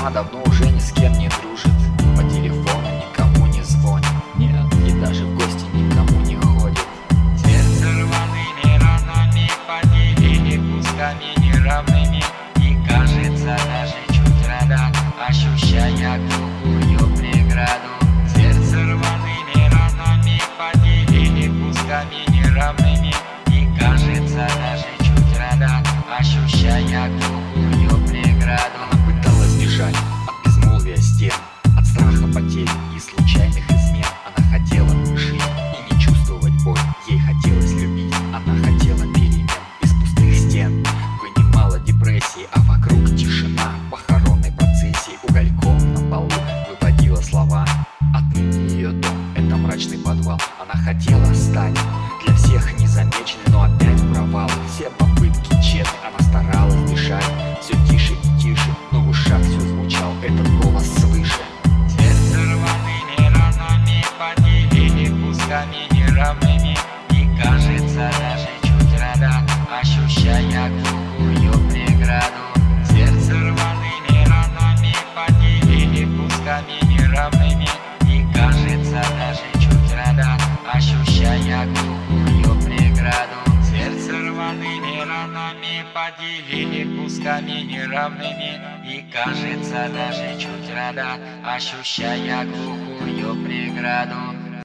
Она давно уже ни с кем не дружит, по телефону никому не звонит, нет, и даже в гости никому не ходит. Сердце рваными ранами поделили кусками неравными, и кажется даже чуть рада, ощущая глухую преграду. Сердце рваными ранами поделили кусками неравными, и кажется даже чуть рада, ощущая глухую преграду. Она пыталась бежать от безмолвия стен, от страха потерь и случайных измен. Она хотела жить и не чувствовать боль, ей хотелось любить, она хотела перемен. Из пустых стен вынимала депрессии, а вокруг тишина похоронной процессии. Угольком на полу выводила слова: отныне ее дом — это мрачный подвал. Она хотела стать для всех незамеченной, но опять провал. Все попытки тщетны, она старалась дышать все тише и тише, но в ушах все звучал этот голос свыше. Сердце рваными ранами поделили кусками неравными, и кажется даже чуть рада, ощущая глухую преграду. Сердце рваными ранами поделили кусками неравными, и кажется даже чуть рада, ощущая глухую преграду. Сердце рваными ранами поделили кусками неравными, и кажется даже чуть рада, ощущая глухую преграду.